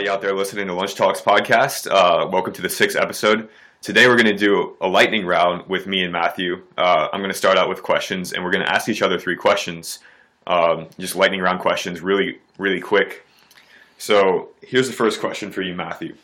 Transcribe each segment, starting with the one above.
everybody out there listening to Lunch Talks podcast. Welcome to the 6th episode. Today we're going to do a lightning round with me and Matthew. I'm going to start out with questions, and we're going to ask each other 3 questions. Just lightning round questions, really, really quick. So here's the first question for you, Matthew.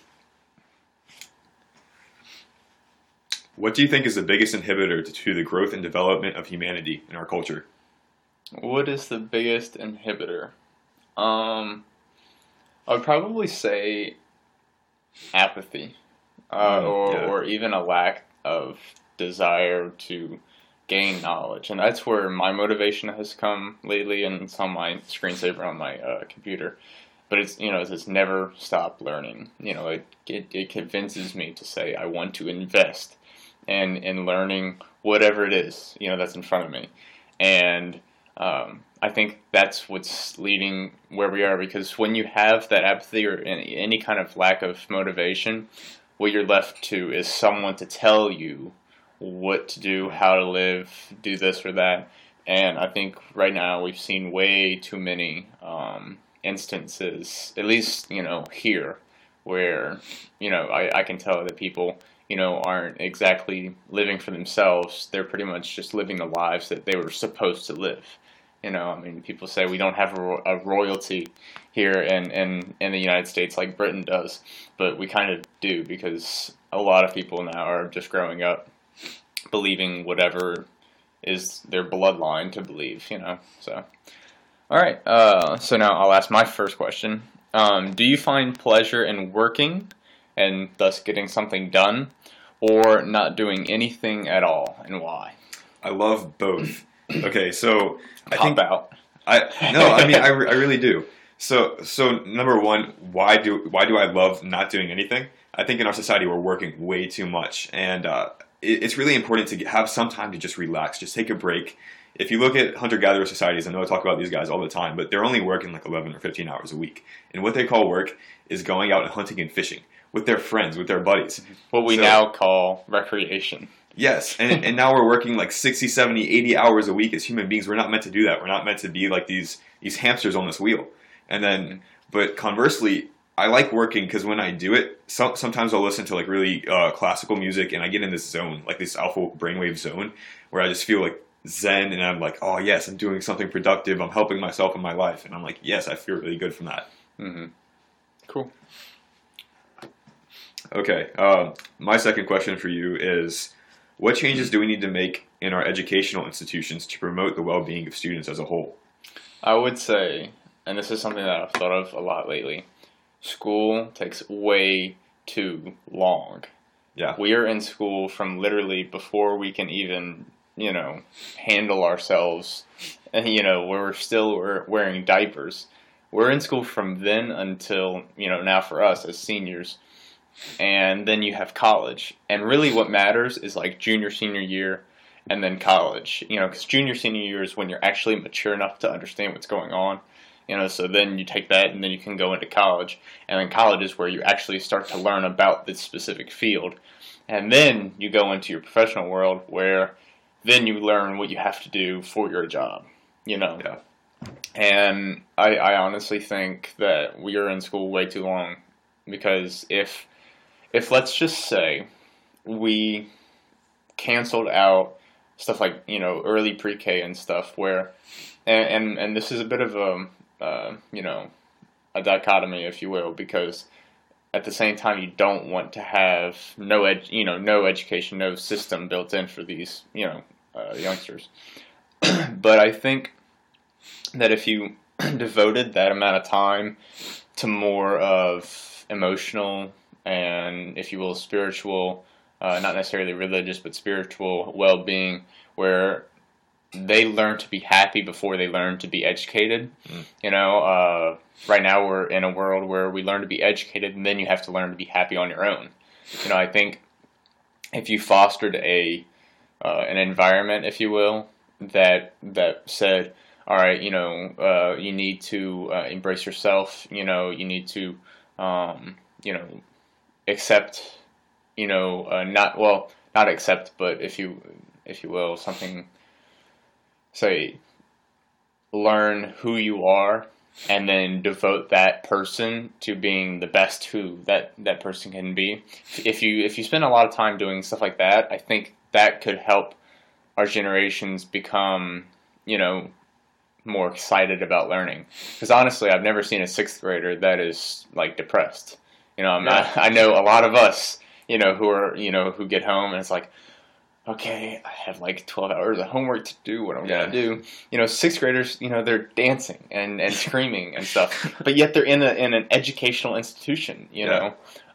What do you think is the biggest inhibitor to the growth and development of humanity in our culture? What is the biggest inhibitor? I would probably say apathy, or even a lack of desire to gain knowledge, and that's where my motivation has come lately. And it's on my screensaver on my computer. But it's never stop learning. It convinces me to say I want to invest in learning whatever it is that's in front of me, and I think that's what's leading where we are, because when you have that apathy or any kind of lack of motivation, what you're left to is someone to tell you what to do, how to live, do this or that. And I think right now we've seen way too many instances, at least here, where I can tell that people aren't exactly living for themselves. They're pretty much just living the lives that they were supposed to live. People say we don't have a royalty here in the United States like Britain does, but we kind of do, because a lot of people now are just growing up believing whatever is their bloodline to believe, So, all right. So now I'll ask my first question. Do you find pleasure in working and thus getting something done, or not doing anything at all, and why? I love both. Okay, so I really do. So number one, why do I love not doing anything? I think in our society we're working way too much, and it's really important to have some time to just relax, just take a break. If you look at hunter-gatherer societies, I know I talk about these guys all the time, but they're only working like 11 or 15 hours a week. And what they call work is going out and hunting and fishing with their friends, with their buddies. What we now call recreation. Yes, and now we're working like 60, 70, 80 hours a week as human beings. We're not meant to do that. We're not meant to be like these hamsters on this wheel. But conversely, I like working because when I do it, sometimes I'll listen to like really classical music, and I get in this zone, like this alpha brainwave zone, where I just feel like zen, and I'm like, oh yes, I'm doing something productive. I'm helping myself in my life, and I'm like, yes, I feel really good from that. Mm-hmm. Cool. Okay, my second question for you is, what changes do we need to make in our educational institutions to promote the well-being of students as a whole? I would say, and this is something that I've thought of a lot lately, school takes way too long. Yeah. We are in school from literally before we can even, handle ourselves, and, we're still wearing diapers. We're in school from then until, now for us as seniors. And then you have college. And really what matters is like junior, senior year, and then college. Because junior, senior year is when you're actually mature enough to understand what's going on. So then you take that and then you can go into college. And then college is where you actually start to learn about this specific field. And then you go into your professional world, where then you learn what you have to do for your job, Yeah. And I honestly think that we are in school way too long, because if let's just say we canceled out stuff like, early pre-K and stuff, where, and this is a bit of a dichotomy, if you will, because at the same time you don't want to have no education, no system built in for these, youngsters. But I think that if you devoted that amount of time to more of emotional and, if you will, spiritual, not necessarily religious, but spiritual well-being, where they learn to be happy before they learn to be educated. Right now we're in a world where we learn to be educated, and then you have to learn to be happy on your own. I think if you fostered an environment, if you will, that said, all right, you need to embrace yourself. You need to accept, not accept, but if you will, something, say, learn who you are and then devote that person to being the best who that person can be. If you spend a lot of time doing stuff like that, I think that could help our generations become, more excited about learning. Because honestly, I've never seen a sixth grader that is like depressed. I know a lot of us, who are, who get home and it's like, okay, I have like 12 hours of homework to do. What am I going to do? Sixth graders, they're dancing and screaming and stuff, but yet they're in an educational institution, know.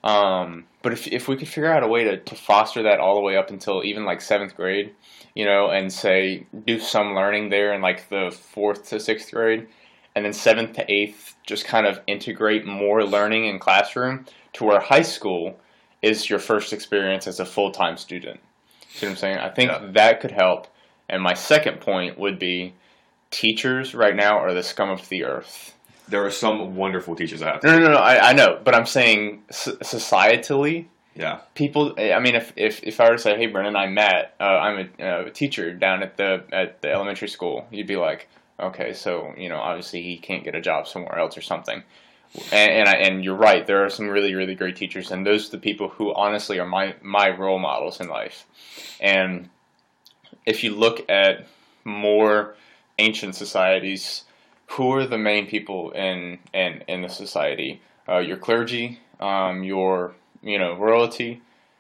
But if we could figure out a way to foster that all the way up until even like seventh grade, and say do some learning there in like the fourth to sixth grade, and then seventh to eighth, just kind of integrate more learning in classroom to where high school is your first experience as a full-time student. See what I'm saying? I think that could help. And my second point would be teachers right now are the scum of the earth. There are some wonderful teachers out there. No, I know. But I'm saying societally, people, I mean, if I were to say, hey, Brennan, I'm Matt. I'm a teacher down at the elementary school. You'd be like, okay, so, obviously he can't get a job somewhere else or something. And you're right. There are some really, really great teachers, and those are the people who honestly are my role models in life. And if you look at more ancient societies, who are the main people in the society? Your clergy, your royalty,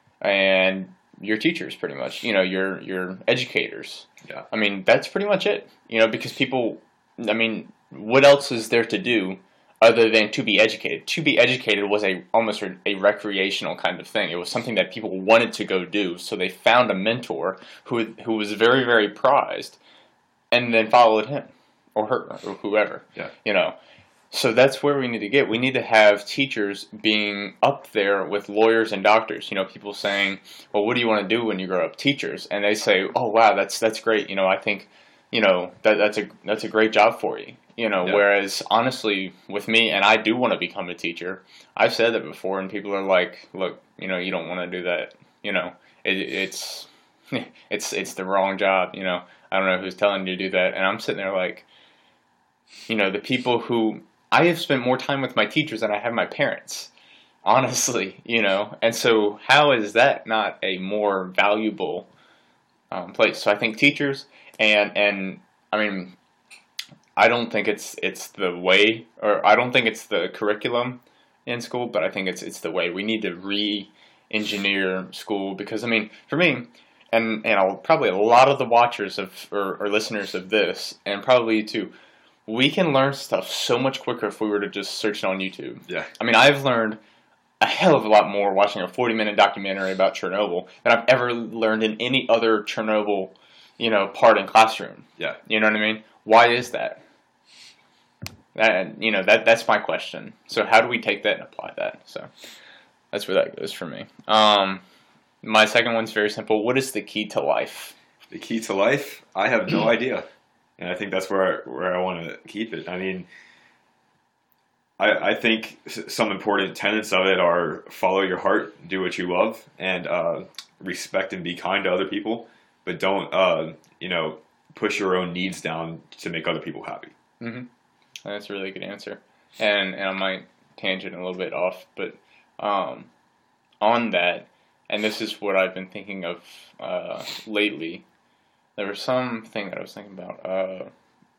and your teachers, pretty much. Your educators. Yeah. I mean, that's pretty much it. Because people. I mean, what else is there to do other than to be educated? To be educated was almost a recreational kind of thing. It was something that people wanted to go do, so they found a mentor who was very, very prized, and then followed him or her or whoever. Yeah. So that's where we need to get. We need to have teachers being up there with lawyers and doctors. People saying, "Well, what do you want to do when you grow up?" Teachers, and they say, "Oh, wow, that's great. I think, that's a great job for you." Whereas honestly, with me, and I do want to become a teacher. I've said that before, and people are like, "Look, you don't want to do that. It's it's the wrong job. I don't know who's telling you to do that." And I'm sitting there like, the people who I have spent more time with my teachers than I have my parents, honestly. And so how is that not a more valuable place? So I think teachers and I mean. I don't think it's the way, or I don't think it's the curriculum in school, but I think it's the way. We need to re-engineer school because, I mean, for me, and probably a lot of the watchers or listeners of this, and probably too, we can learn stuff so much quicker if we were to just search it on YouTube. Yeah. I mean, I've learned a hell of a lot more watching a 40-minute documentary about Chernobyl than I've ever learned in any other Chernobyl, part in classroom. Yeah. You know what I mean? Why is that? That's my question. So how do we take that and apply that? So that's where that goes for me. My second one's very simple. What is the key to life? The key to life? I have no idea, and I think that's where I want to keep it. I mean, I think some important tenets of it are follow your heart, do what you love, and respect and be kind to other people, but don't push your own needs down to make other people happy. Mm-hmm. That's a really good answer. And I might tangent a little bit off, but on that, and this is what I've been thinking of lately, there was something that I was thinking about,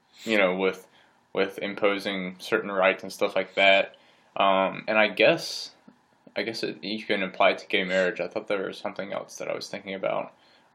with imposing certain rights and stuff like that. And I guess you can apply it to gay marriage. I thought there was something else that I was thinking about.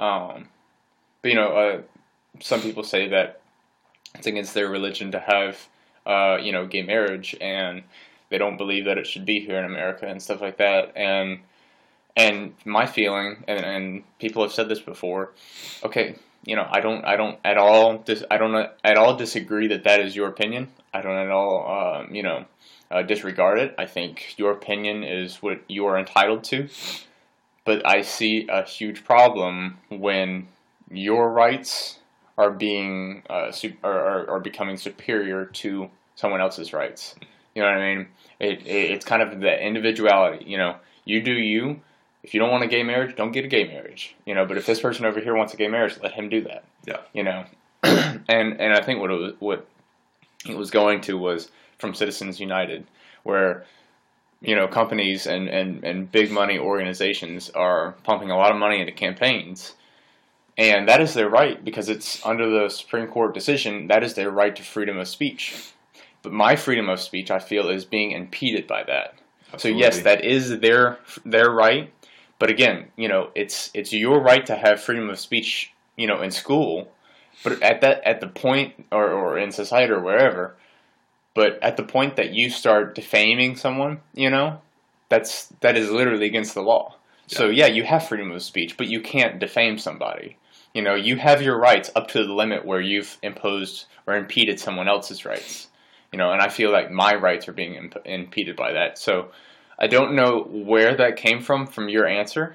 But some people say that it's against their religion to have gay marriage, and they don't believe that it should be here in America and stuff like that. And my feeling, and people have said this before, okay, I don't at all disagree that is your opinion. I don't at all, disregard it. I think your opinion is what you are entitled to. But I see a huge problem when your rights are being are becoming superior to someone else's rights. You know what I mean? It's kind of the individuality. You do you. If you don't want a gay marriage, don't get a gay marriage. But if this person over here wants a gay marriage, let him do that. Yeah. And I think what it was going to was, from Citizens United, where companies and big money organizations are pumping a lot of money into campaigns. And that is their right, because it's under the Supreme Court decision, that is their right to freedom of speech. But my freedom of speech, I feel, is being impeded by that. Absolutely. So yes, that is their right. But again, it's your right to have freedom of speech, in school. But at the point, or in society or wherever, but at the point that you start defaming someone, that is literally against the law. Yeah. So yeah, you have freedom of speech, but you can't defame somebody. You have your rights up to the limit where you've imposed or impeded someone else's rights. And I feel like my rights are being impeded by that. So I don't know where that came from your answer,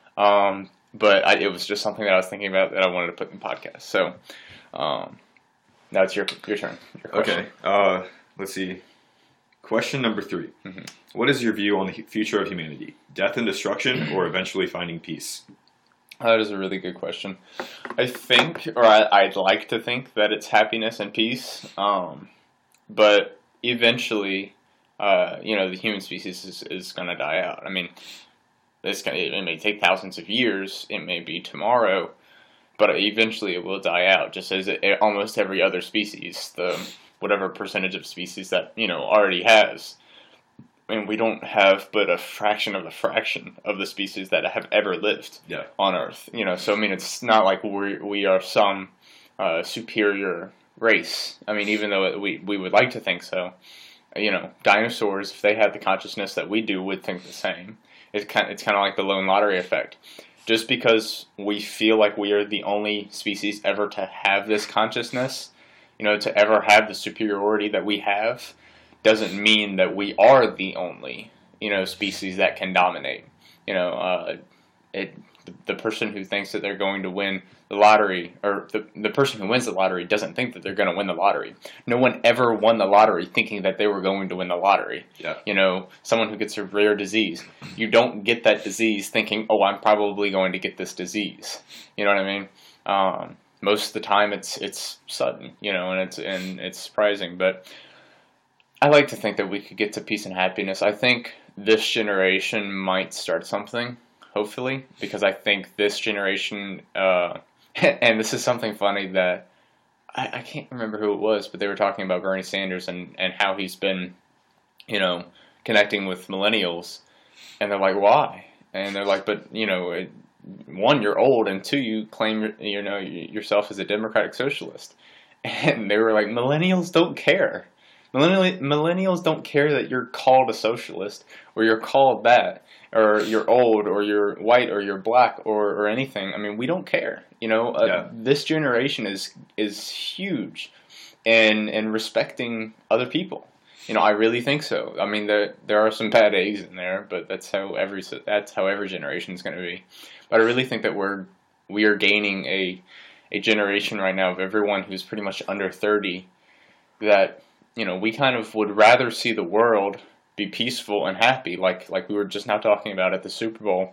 but it was just something that I was thinking about that I wanted to put in the podcast. So now it's your turn. Your okay. Let's see. Question number 3. Mm-hmm. What is your view on the future of humanity? Death and destruction, or eventually finding peace? That is a really good question. I think, or I'd like to think, that it's happiness and peace. But eventually, the human species is going to die out. I mean, it may take thousands of years. It may be tomorrow. But eventually it will die out, just as almost every other species, whatever percentage of species that, already has. I mean, we don't have but a fraction of the species that have ever lived on Earth. So I mean, it's not like we are some superior race. I mean, even though we would like to think so, dinosaurs, if they had the consciousness that we do, would think the same. It's kind of like the lone lottery effect. Just because we feel like we are the only species ever to have this consciousness, to ever have the superiority that we have, doesn't mean that we are the only, species that can dominate. The person who thinks that they're going to win the lottery, or the person who wins the lottery doesn't think that they're going to win the lottery. No one ever won the lottery thinking that they were going to win the lottery. Yeah. Someone who gets a rare disease, you don't get that disease thinking, oh, I'm probably going to get this disease. You know what I mean? Most of the time it's sudden, and it's surprising. But I like to think that we could get to peace and happiness. I think this generation might start something. Hopefully, because I think this generation, and this is something funny that I can't remember who it was, but they were talking about Bernie Sanders and how he's been, connecting with millennials, and they're like, why? And they're like, but, one, you're old, and two, you claim, yourself as a democratic socialist. And they were like, millennials don't care. Millennials don't care that you're called a socialist, or you're called that, or you're old, or you're white, or you're black, or anything. I mean, we don't care. This generation is huge in respecting other people. I really think so. I mean, there are some bad eggs in there, but that's how every generation is going to be. But I really think that we are gaining a generation right now of everyone who's pretty much under 30 that, we kind of would rather see the world be peaceful and happy, like we were just now talking about at the Super Bowl.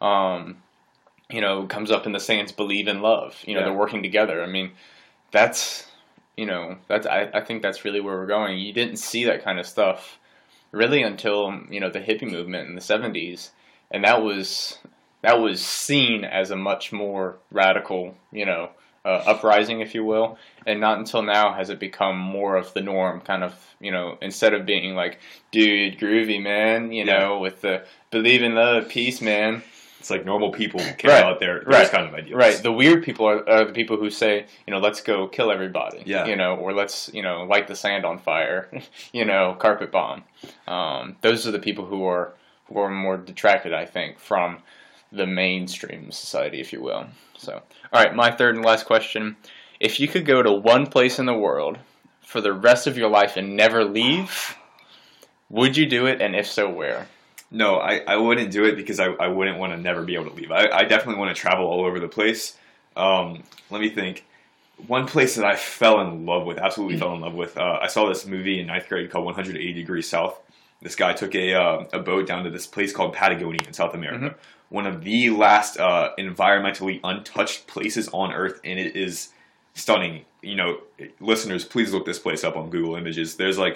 Comes up in the sayings, believe in love. They're working together. I mean, that's I think that's really where we're going. You didn't see that kind of stuff really until, the hippie movement in the 70s. And that was seen as a much more radical, uprising, if you will, and not until now has it become more of the norm, kind of, instead of being like, dude, groovy, man, with the believe in love, peace, man. It's like normal people care about those kind of ideas. Right. The weird people are the people who say, let's go kill everybody. Yeah. Or let's, light the sand on fire, carpet bomb. Those are the people who are more detracted, I think, from the mainstream society, if you will. So, all right, my third and last question. If you could go to one place in the world for the rest of your life and never leave, would you do it, and if so, where? No, I wouldn't do it because I wouldn't want to never be able to leave. I definitely want to travel all over the place. Let me think. One place that I absolutely fell in love with, I saw this movie in 9th grade called 180 Degrees South. This guy took a boat down to this place called Patagonia in South America. Mm-hmm. One of the last environmentally untouched places on Earth, and it is stunning. Listeners, please look this place up on Google Images. There's like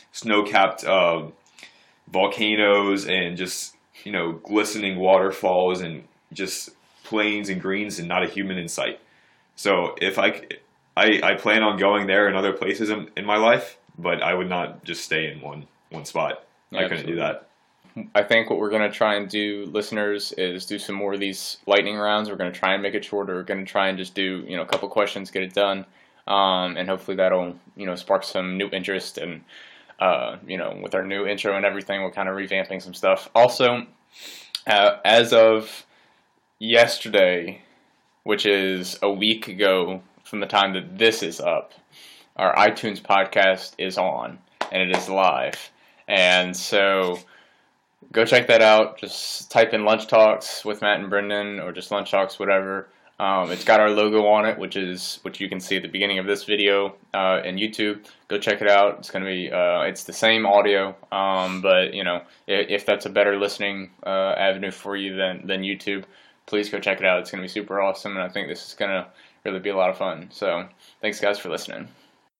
snow-capped volcanoes and just glistening waterfalls and just plains and greens and not a human in sight. So if I plan on going there and other places in my life, but I would not just stay in one spot. Yeah, I couldn't do that. I think what we're going to try and do, listeners, is do some more of these lightning rounds. We're going to try and make it shorter. We're going to try and just do, a couple questions, get it done. And hopefully that'll, spark some new interest. And, with our new intro and everything, we're kind of revamping some stuff. Also, as of yesterday, which is a week ago from the time that this is up, our iTunes podcast is on, and it is live. And so go check that out. Just type in Lunch Talks with Matt and Brendan, or just Lunch Talks, whatever. It's got our logo on it, which you can see at the beginning of this video in YouTube. Go check it out. It's gonna be it's the same audio, but if that's a better listening avenue for you than YouTube, please go check it out. It's gonna be super awesome, and I think this is gonna really be a lot of fun. So thanks guys for listening.